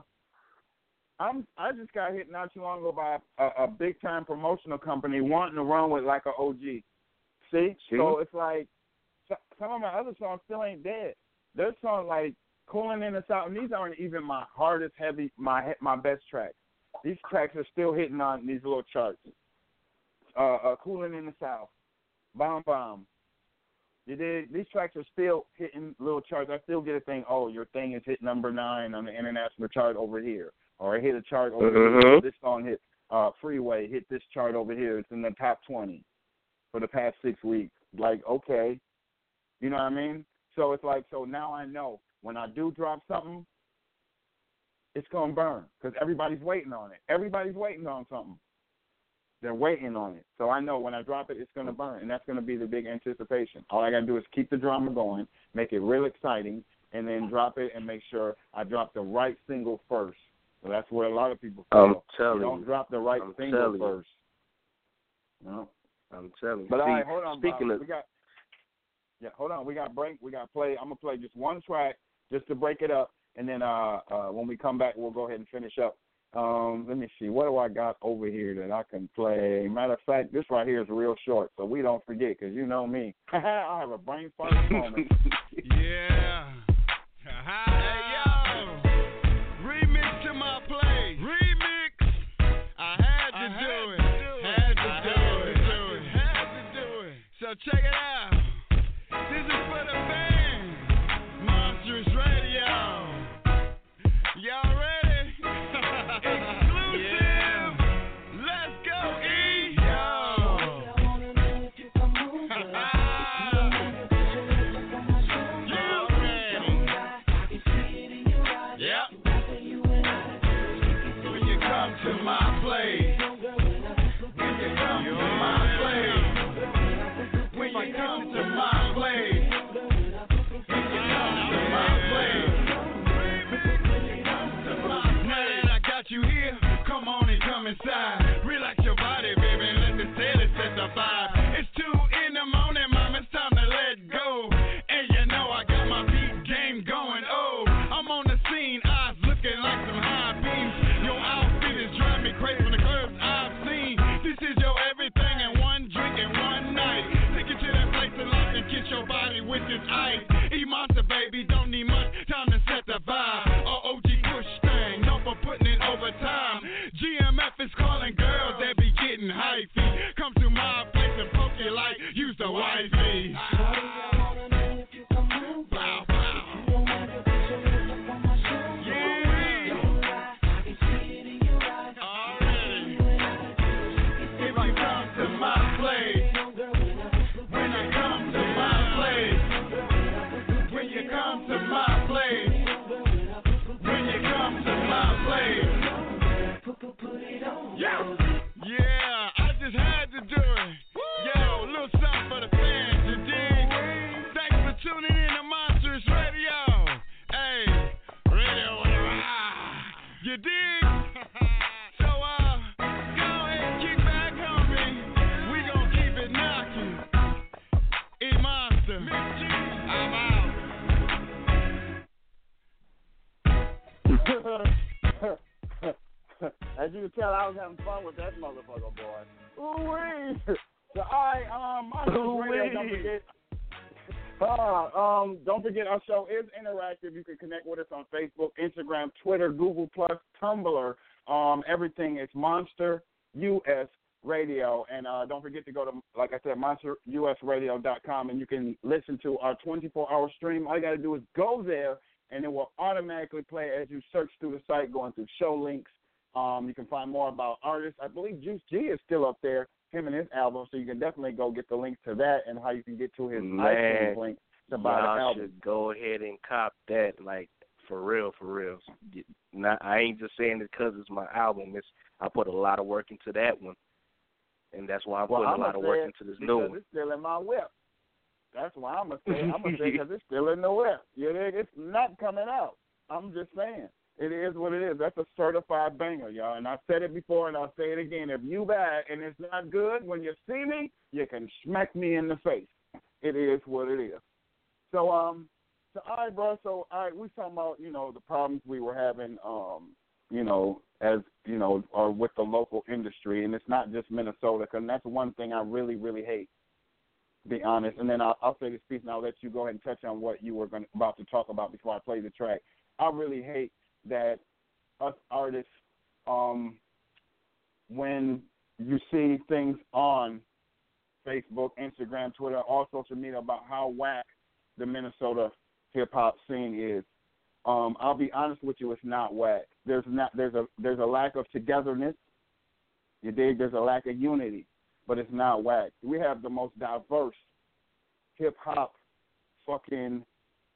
I just got hit not too long ago by a big time promotional company wanting to run with like an OG. See? So it's like some of my other songs still ain't dead. There's songs like Cooling in the South, and these aren't even my hardest, heavy, my best tracks. These tracks are still hitting on these little charts. Cooling in the South, Bomb Bomb. You did. These tracks are still hitting little charts. I still get a thing. Oh, your thing is hit number 9 on the international chart over here, or it hit a chart over here. This song hit Freeway hit this chart over here. It's in the top 20 for the past 6 weeks. Like, okay, you know what I mean? So it's like, so now I know when I do drop something, it's going to burn because everybody's waiting on it. Everybody's waiting on something. They're waiting on it. So I know when I drop it, it's going to burn, and that's going to be the big anticipation. All I got to do is keep the drama going, make it real exciting, and then drop it and make sure I drop the right single first. So that's where a lot of people fail. You don't drop the right single first. No. I'm telling you. But all right, hold on, speaking Bob. Hold on. We got break. We got play. I'm going to play just one track just to break it up. And then when we come back, we'll go ahead and finish up. Let me see. What do I got over here that I can play? Matter of fact, this right here is real short, so we don't forget, because you know me. I have a brain fart moment. Yeah. Hey, yo. Remix to my play. Remix. I had to do it. So check it out. This is for the fans. Monstrous Radio. Y'all ready? Exclusive. Let's go, E. Yep. When you come to my place. When you come to my place. When you come to my place. When you come to my place. Now that I got you here, come on and come inside. Relax your body, baby, and let the steady set the vibe. It's 2 in the morning, mom, it's time to let go. And you know I got my beat game going. Oh, I'm on the scene, eyes looking like some high beams. Your outfit is driving me crazy from the curves I've seen. This is your everything in one drink and one night. Take it to that place in life and get your body with this ice. E-Monster, baby, don't need much time to set the vibe. OG push thing, no for putting it over time. GMF is calling girls that be getting hyphy. Come to my place and poke you like use the wifey. Bow, bow. Yeah. Already. If you come to my place, when you come to my place, when you come to my place, when you come to my place. Yeah, I just had to do it. Yo, a little something for the fans, you dig? Thanks for tuning in to Monstrous Radio. Hey, radio, you dig? So, go ahead and kick back, homie. We gon' keep it knocking. E-Monster, I'm out. As you can tell, I was having fun with that motherfucker, boy. Ooh-wee. So Monsters Radio, don't forget our show is interactive. You can connect with us on Facebook, Instagram, Twitter, Google+, Tumblr. Everything is Monster US Radio. And don't forget to go to, like I said, monsterusradio.com, and you can listen to our 24-hour stream. All you got to do is go there, and it will automatically play as you search through the site, going through show links. You can find more about artists. I believe Juice G is still up there, him and his album, so you can definitely go get the link to that and how you can get to his iTunes link to buy the album. Should go ahead and cop that, like, for real. I ain't just saying it because it's my album. I put a lot of work into that one, and that's why I'm putting a lot of work into this new one. It's still in my whip. That's why I'm going to say because it's still in the whip. It's not coming out. I'm just saying. It is what it is. That's a certified banger, y'all. And I've said it before, and I'll say it again. If you buy it and it's not good, when you see me, you can smack me in the face. It is what it is. So, all right, bro. So, all right, we talking about, the problems we were having, as, or with the local industry. And it's not just Minnesota, because that's one thing I really, really hate, to be honest. And then I'll say this piece, and I'll let you go ahead and touch on what you were about to talk about before I play the track. I really hate that us artists, when you see things on Facebook, Instagram, Twitter, all social media about how whack the Minnesota hip-hop scene is, I'll be honest with you, it's not whack. There's a lack of togetherness. You dig? There's a lack of unity, but it's not whack. We have the most diverse hip-hop fucking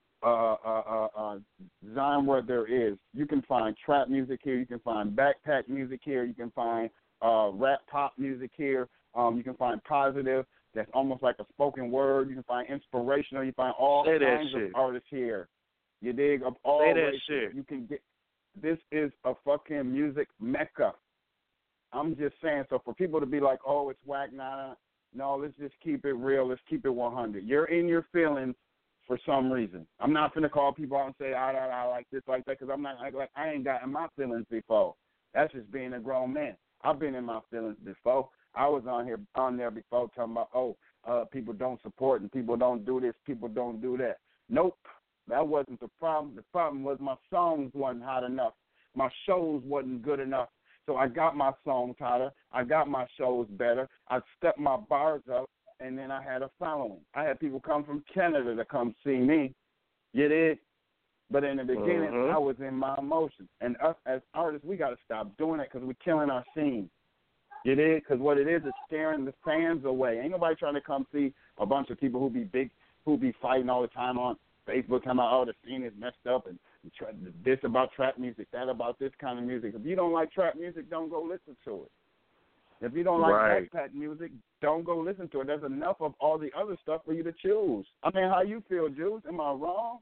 genre there is. You can find trap music here. You can find backpack music here. You can find rap pop music here. You can find positive. That's almost like a spoken word. You can find inspirational. You find all kinds of artists here. You dig? Of all races. You can get. This is a fucking music mecca. I'm just saying. So for people to be like, oh, it's whack, no, let's just keep it real. Let's keep it 100. You're in your feelings for some reason. I'm not going to call people out and say, I like this, like that, because I ain't got in my feelings before. That's just being a grown man. I've been in my feelings before. I was on there before talking about, people don't support and people don't do this, people don't do that. Nope, that wasn't the problem. The problem was my songs wasn't hot enough. My shows wasn't good enough. So I got my songs hotter. I got my shows better. I stepped my bars up. And then I had a following. I had people come from Canada to come see me. You did? But in the beginning, I was in my emotions. And us as artists, we got to stop doing it because we're killing our scene. You did? Because what it is scaring the fans away. Ain't nobody trying to come see a bunch of people who be fighting all the time on Facebook, talking about, the scene is messed up and this about trap music, that about this kind of music. If you don't like trap music, don't go listen to it. If you don't like backpack music, don't go listen to it. There's enough of all the other stuff for you to choose. I mean, how you feel, Juice? Am I wrong?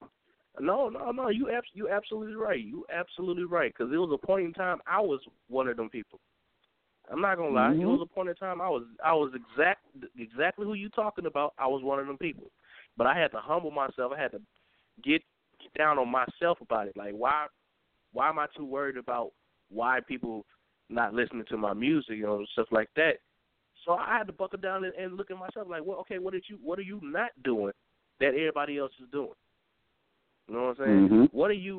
No. You absolutely right. You absolutely right. Because it was a point in time I was one of them people. I'm not gonna lie. It was a point in time I was exactly who you talking about. I was one of them people. But I had to humble myself. I had to get down on myself about it. Like, why am I too worried about why people not listening to my music, stuff like that. So I had to buckle down and look at myself like, well, okay, what are you not doing that everybody else is doing? You know what I'm saying?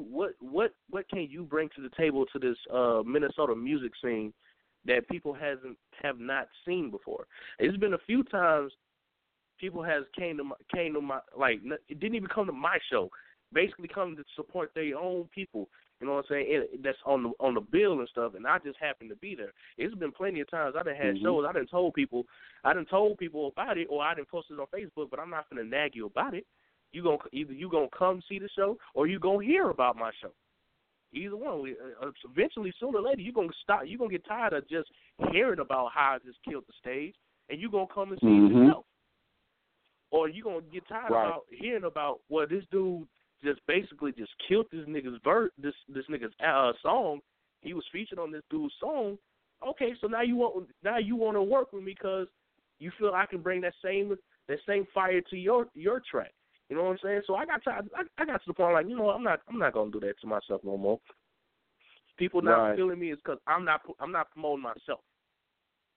What can you bring to the table to this Minnesota music scene that people have not seen before? It's been a few times people has came to my it didn't even come to my show. Basically come to support their own people. You know what I'm saying? That's on the bill and stuff, and I just happened to be there. It's been plenty of times I done had shows. I done told people about it, or I done posted it on Facebook. But I'm not gonna nag you about it. Either you gonna come see the show, or you gonna hear about my show. Either one. Eventually, sooner or later, you gonna stop. You gonna get tired of just hearing about how I just killed the stage, and you gonna come and see it yourself. Or you gonna get tired about hearing about this dude just basically just killed this nigga's this nigga's song. He was featured on this dude's song. Okay, so now you want to work with me because you feel I can bring that same fire to your track. You know what I'm saying? So I got to the point like, I'm not gonna do that to myself no more. People not feeling me is because I'm not promoting myself.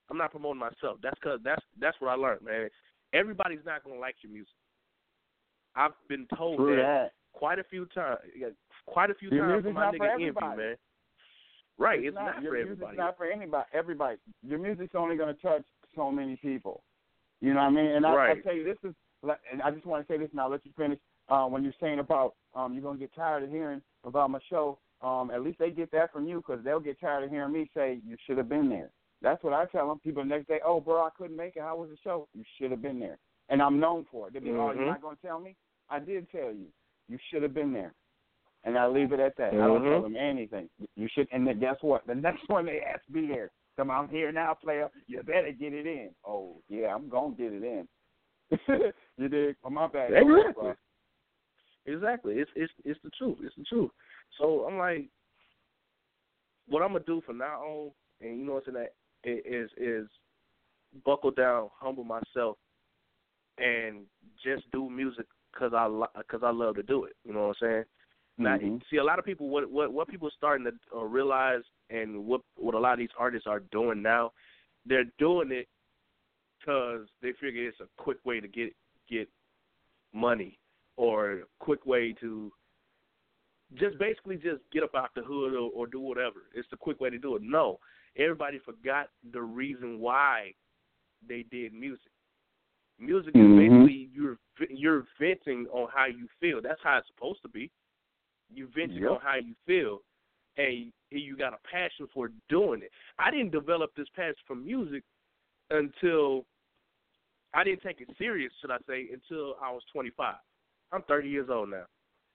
I'm not promoting myself. That's because that's what I learned, man. Everybody's not gonna like your music. I've been told that quite a few times. Quite a few times from my nigga Envy, man. Right, it's not for everybody. It's not for everybody. Your music's only gonna touch so many people. You know what I mean? And I tell you, this is. And I just want to say this, and I'll let you finish. When you're saying about you're gonna get tired of hearing about my show. At least they get that from you, because they'll get tired of hearing me say you should have been there. That's what I tell them. People the next day, oh, bro, I couldn't make it. How was the show? You should have been there. And I'm known for it. They'll be, oh, you're not going to tell me? I did tell you. You should have been there. And I leave it at that. I don't tell them anything. You should. And then guess what? The next one they ask me there. Come, I'm here now, player. You better get it in. Oh, yeah, I'm going to get it in. You dig? Oh, my bad. Exactly. It's the truth. It's the truth. So I'm like, what I'm gonna do from now on, and you know what's in that, is buckle down, humble myself, and just do music because I love to do it. You know what I'm saying? Now, see, a lot of people, what people are starting to realize, and what a lot of these artists are doing now, they're doing it because they figure it's a quick way to get money, or a quick way to just basically just get up out the hood or do whatever. It's the quick way to do it. No, everybody forgot the reason why they did music. Music is basically you're venting on how you feel. That's how it's supposed to be. You're venting on how you feel, and you got a passion for doing it. I didn't develop this passion for music until I didn't take it serious, should I say, until I was 25. I'm 30 years old now.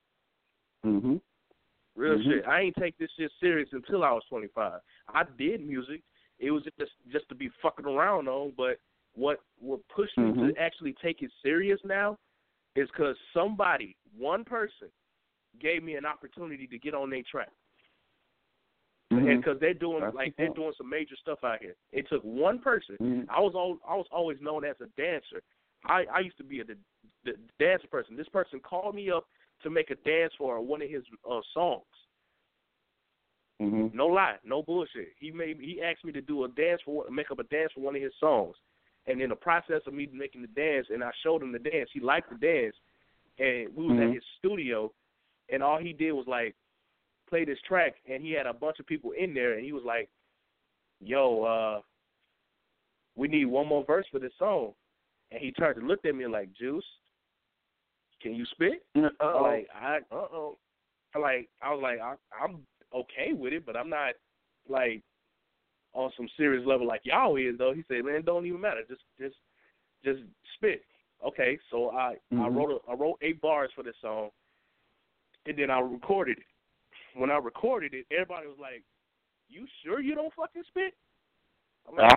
Real shit. I ain't take this shit serious until I was 25. I did music. It was just to be fucking around on, but what pushed me to actually take it serious now is because somebody, one person, gave me an opportunity to get on their track. And because they're doing some major stuff out here. It took one person. I was always known as a dancer. I used to be the dance person. This person called me up to make a dance for one of his songs. No lie, no bullshit. He asked me to make up a dance for one of his songs. And in the process of me making the dance, and I showed him the dance, he liked the dance, and we was at his studio, and all he did was like play this track, and he had a bunch of people in there, and he was like, "Yo, we need one more verse for this song." And he turned and looked at me like, "Juice, can you spit?" I'm okay with it, but I'm not like on some serious level like y'all is though. He said, "Man, it don't even matter. Just spit." Okay, so I wrote 8 bars for this song, and then I recorded it. When I recorded it, everybody was like, "You sure you don't fucking spit?" I'm like,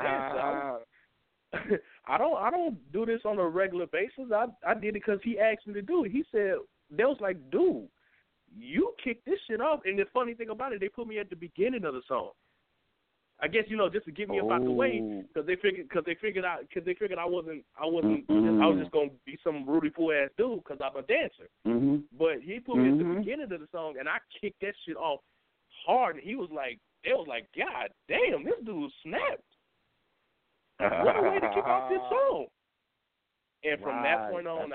I don't do this on a regular basis. I did it because he asked me to do it. He said, they was like, "Dude, you kicked this shit off." And the funny thing about it, they put me at the beginning of the song. I guess, just to get me up out the way, because they figured I was just gonna be some Rudy Poo ass dude because I'm a dancer. But he put me at the beginning of the song, and I kicked that shit off hard. And they was like, "God damn, this dude snapped. What a way to kick off this song!" And from that point on,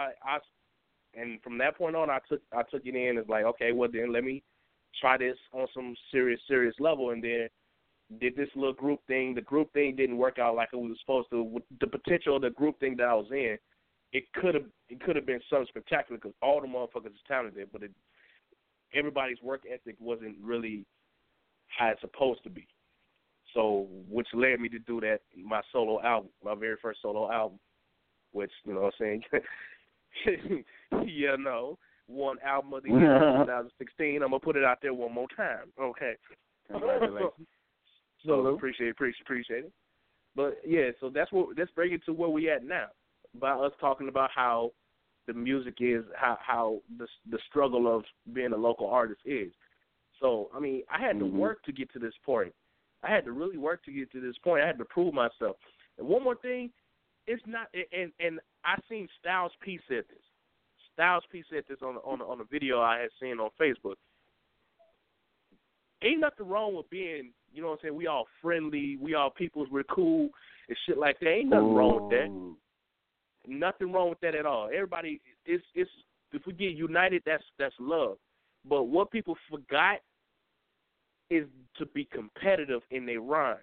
I took it in as like, okay, well then let me try this on some serious level, and then did this little group thing. The group thing didn't work out like it was supposed to. With the potential of the group thing that I was in, it could have been something spectacular because all the motherfuckers is talented, but everybody's work ethic wasn't really how it's supposed to be. So, which led me to do that, my solo album, my very first solo album, which, you know what I'm saying, won Album of the Year 2016. I'm going to put it out there one more time. Okay. Congratulations. So, appreciate it. But, yeah, so let's bring it to where we at now, by us talking about how the music is, how the struggle of being a local artist is. So, I mean, I had to work to get to this point. I had to really work to get to this point. I had to prove myself. And one more thing, it's not, and I seen Styles P said this. Styles P said this on a video I had seen on Facebook. Ain't nothing wrong with being you know what I'm saying, we all friendly, we all peoples, we're cool and shit like that. Ain't nothing wrong with that. Nothing wrong with that at all. Everybody, it's if we get united, that's love. But what people forgot is to be competitive in their rhymes.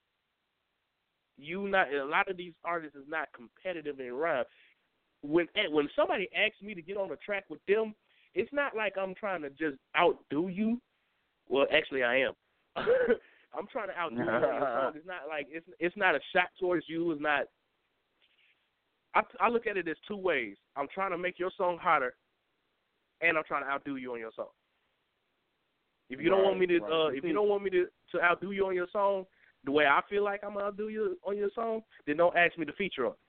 A lot of these artists is not competitive in rhyme. When somebody asks me to get on a track with them, it's not like I'm trying to just outdo you. Well, actually, I am. I'm trying to outdo you on your song. It's not like it's not a shot towards you. It's not. I look at it as two ways. I'm trying to make your song hotter, and I'm trying to outdo you on your song. If you don't want me to, if you don't want me to outdo you on your song, the way I feel like I'm gonna outdo you on your song, then don't ask me to feature on it.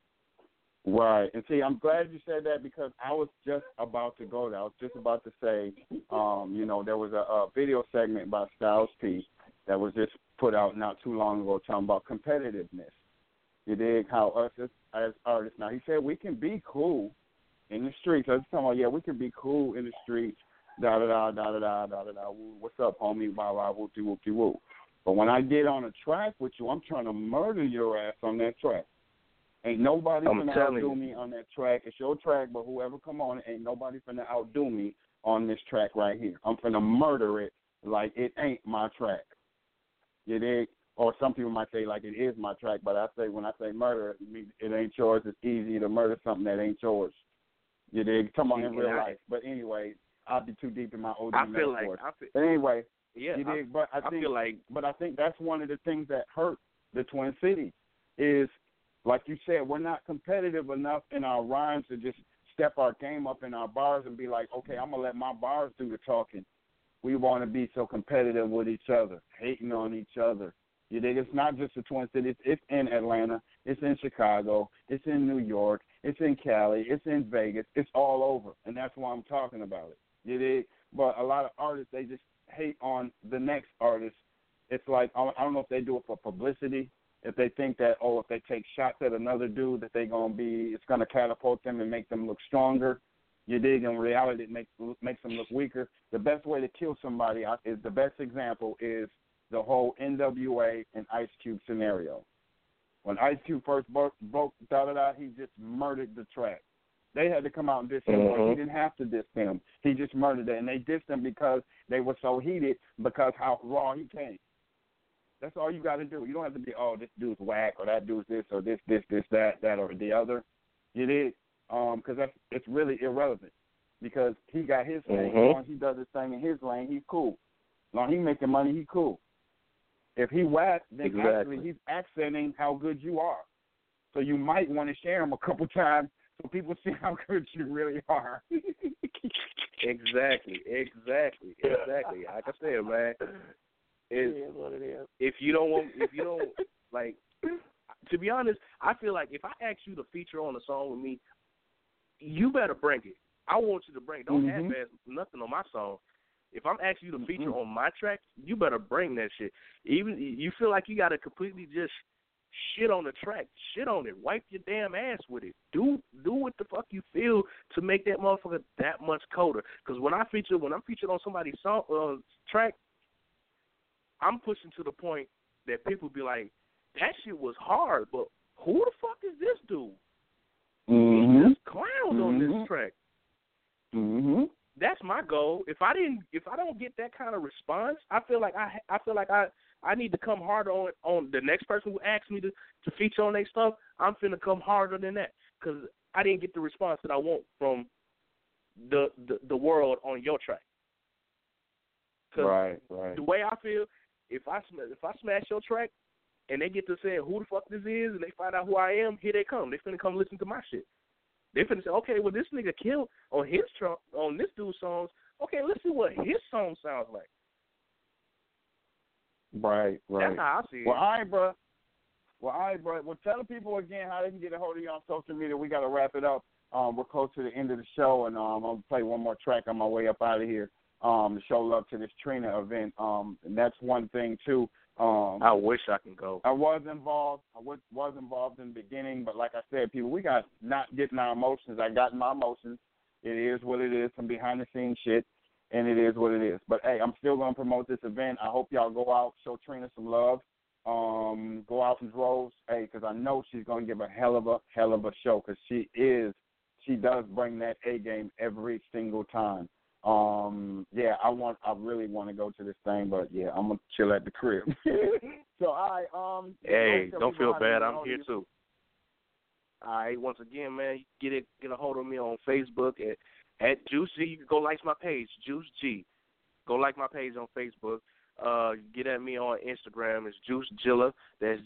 Right. And see, I'm glad you said that because I was just about to go there. I was just about to say, there was a video segment by Styles P that was just put out not too long ago talking about competitiveness. You dig how us as artists, now he said we can be cool in the streets. I was talking about, we can be cool in the streets, da-da-da, what's up, homie, blah, whoopty, whoopty, whoop. But when I get on a track with you, I'm trying to murder your ass on that track. Ain't nobody finna outdo me on that track. It's your track, but whoever come on it, ain't nobody finna outdo me on this track right here. I'm finna murder it like it ain't my track. You dig? Or some people might say like it is my track, but I say when I say murder, it ain't yours. It's easy to murder something that ain't yours. You dig? Come on in real life. But anyway, I'll be too deep in my OD metaphors. But anyway, you dig? But I think that's one of the things that hurt the Twin Cities is, like you said, we're not competitive enough in our rhymes to just step our game up in our bars and be like, okay, I'm going to let my bars do the talking. We want to be so competitive with each other, hating on each other. You dig? It's not just the Twin Cities. It's in Atlanta. It's in Chicago. It's in New York. It's in Cali. It's in Vegas. It's all over, and that's why I'm talking about it. You dig? But a lot of artists, they just hate on the next artist. It's like, I don't know if they do it for publicity, if they think that, if they take shots at another dude, that it's going to catapult them and make them look stronger. You dig? In reality, it makes them look weaker. The best way to kill somebody is, the best example is the whole NWA and Ice Cube scenario. When Ice Cube first broke he just murdered the track. They had to come out and diss him, but he didn't have to diss them. He just murdered it, and they dissed him because they were so heated because how raw he came. That's all you got to do. You don't have to be, this dude's whack, or that dude's this, or this, that, or the other. You did, because it's really irrelevant. Because he got his thing. As long as he does his thing in his lane, he's cool. As long as he's making money, he's cool. If he whack, then actually he's accenting how good you are. So you might want to share him a couple times so people see how good you really are. Exactly. Like I said, man. If you don't like, to be honest, I feel like if I ask you to feature on a song with me, you better bring it. I want you to bring it. Don't half-ass nothing on my song. If I'm asking you to feature on my track, you better bring that shit. Even you feel like you got to completely just shit on the track, shit on it, wipe your damn ass with it. Do what the fuck you feel to make that motherfucker that much colder. Because when I'm featured on somebody's song track, I'm pushing to the point that people be like, that shit was hard, but who the fuck is this dude? He just clowned on this track. That's my goal. If I don't get that kind of response, I feel like I need to come harder on the next person who asks me to feature on their stuff. I'm finna come harder than that because I didn't get the response that I want from the world on your track. Right. The way I feel, if I smash your track and they get to saying who the fuck this is and they find out who I am, here they come. They finna come listen to my shit. They finna say, okay, well, this nigga killed on on this dude's songs. Okay, let's see what his song sounds like. Right. That's how I see it. Well, all right, bro. Well, tell the people again how they can get a hold of you on social media. We got to wrap it up. We're close to the end of the show, and I'm going to play one more track on my way up out of here to show love to this Trina event. And that's one thing, too. I wish I can go. I was involved. I was involved in the beginning, but like I said, people, we got not getting our emotions. I got my emotions. It is what it is, some behind-the-scenes shit. and it is what it is. But, hey, I'm still going to promote this event. I hope y'all go out, show Trina some love. Go out in droves, hey, because I know she's going to give a hell of a show, because she does bring that A game every single time. Yeah, I really want to go to this thing, but yeah, I'm gonna chill at the crib. So hey, don't feel bad. I'm here too. All right, once again, man, get a hold of me on Facebook at Juice G. You can go like my page, Juice G. Go like my page on Facebook. Get at me on Instagram. It's Juice Gilla. That's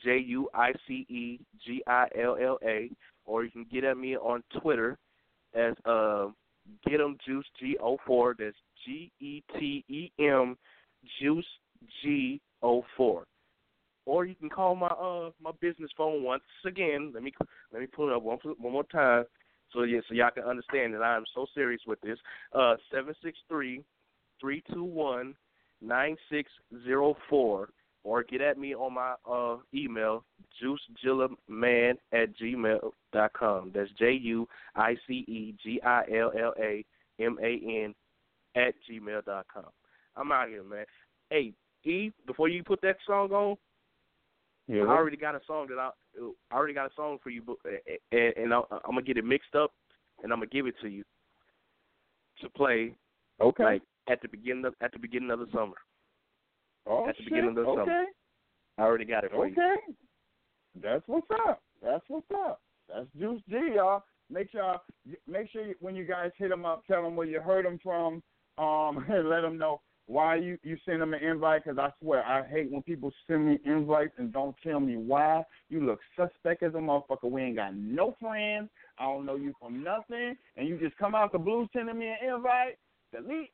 JuiceGilla. Or you can get at me on Twitter as Get 'em Juice G04. That's GETEM Juice G04. Or you can call my business phone once again. Let me pull it up one more time, so y'all can understand that I am so serious with this. 763-321-9604. Or get at me on my email, juicegillaman@gmail.com. That's JuiceGillaman@gmail.com. I'm out here, man. Hey, E, before you put that song on, yeah. I already got a song for you, and I'm gonna get it mixed up, and I'm gonna give it to you to play. Okay. Like at the beginning of the summer. Oh, at the beginning of the summer. I already got it for you. Okay. That's what's up. That's Juice G, y'all. Make sure when you guys hit them up, tell them where you heard them from, and let them know why you send them an invite, because I swear, I hate when people send me invites and don't tell me why. You look suspect as a motherfucker. We ain't got no friends. I don't know you from nothing, and you just come out the blue sending me an invite. Delete.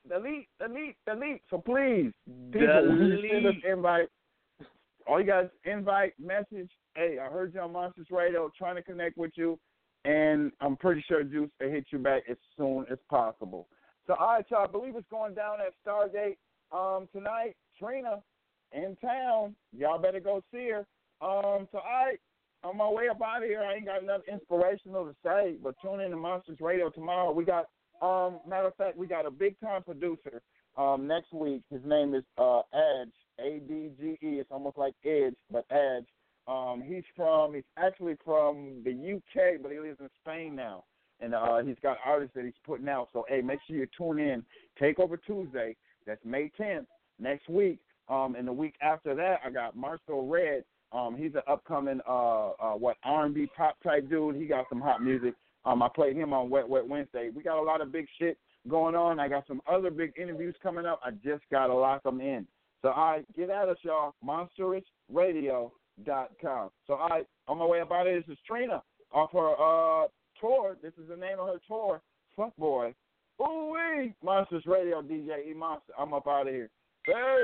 So please, people, when you send us invite, all you guys invite, message, hey, I heard you on Monsters Radio, trying to connect with you, and I'm pretty sure Juice will hit you back as soon as possible. So, all right, y'all, I believe it's going down at Stargate tonight. Trina in town. Y'all better go see her. So, all right, on my way up out of here, I ain't got nothing inspirational to say, but tune in to Monsters Radio tomorrow. We got matter of fact, we got a big-time producer next week. His name is Adge, A-D-G-E. It's almost like Edge, but Adge. He's actually from the UK, but he lives in Spain now. And he's got artists that he's putting out. So, hey, make sure you tune in. Takeover Tuesday. That's May 10th, next week. And the week after that, I got Marcel Red. He's an upcoming R&B pop-type dude. He got some hot music. I played him on Wet Wednesday. We got a lot of big shit going on. I got some other big interviews coming up. I just got to lock them in. So, all right, get at us, y'all. MonsterousRadio.com. So, all right, on my way up out of here, this is Trina off her tour. This is the name of her tour, Fuckboy. Ooh-wee. Monsters Radio, DJ E Monster. I'm up out of here. Hey.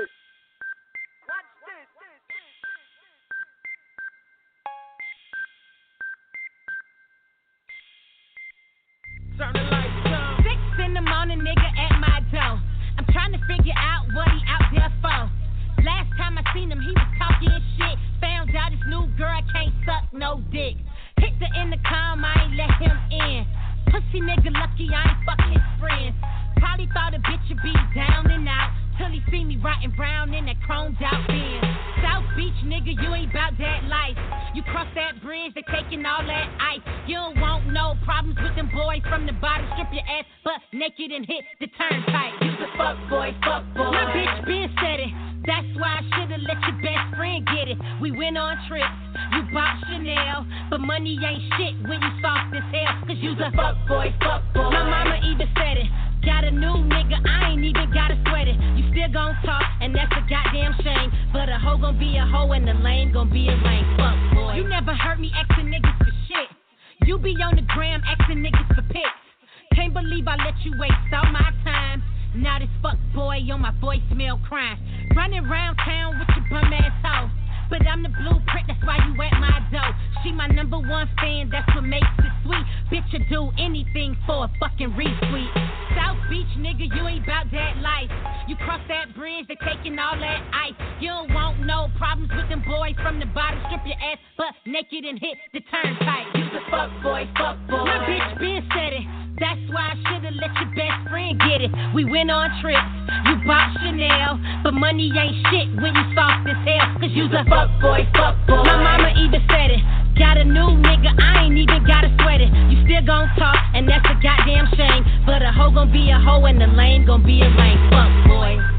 Turn the lights on. 6 in the morning, nigga at my door. I'm trying to figure out what he out there for. Last time I seen him, he was talking shit. Found out his new girl can't suck no dick. Hit the intercom, I ain't let him in. Pussy nigga lucky I ain't fuck his friends. Probably thought a bitch would be down and out till he see me riding brown in that chromed out Benz. South Beach nigga, you ain't bout that life. You cross that bridge, they taking all that ice. You don't want no problems with them boys from the bottom. Strip your ass butt naked and hit the turnpike. You the fuck boy. My bitch been said it. That's why I should've let your best friend get it. We went on trips, you bought Chanel, but money ain't shit when you soft as hell, cause you's a fuck boy. My mama even said it. Got a new nigga, I ain't even gotta sweat it. You still gon' talk, and that's a goddamn shame. But a hoe gon' be a hoe, and the lame gon' be a lame. Fuck boy. You never heard me asking niggas for shit. You be on the gram asking niggas for pics. Can't believe I let you waste all my time. Now this fuck boy on my voicemail crying. Running around town with your bum ass hoe. But I'm the blueprint, that's why you at my door. She my number one fan, that's what makes it sweet. Bitch, you do anything for a fucking retweet. South Beach nigga, you ain't bout that life. You cross that bridge, they taking all that ice. You don't want no problems with them boys from the bottom. Strip your ass butt naked and hit the turnpike. You the fuck boy, fuck boy. My bitch been said it. That's why I should've let your best friend get it. We went on trips, you bought Chanel, but money ain't shit when you soft as hell. Cause you's a fuck boy, fuck boy. My mama even said it. Got a new nigga, I ain't even gotta sweat it. You still gon' talk, and that's a goddamn shame. But a hoe gon' be a hoe, and the lame gon' be a lame. Fuck boy.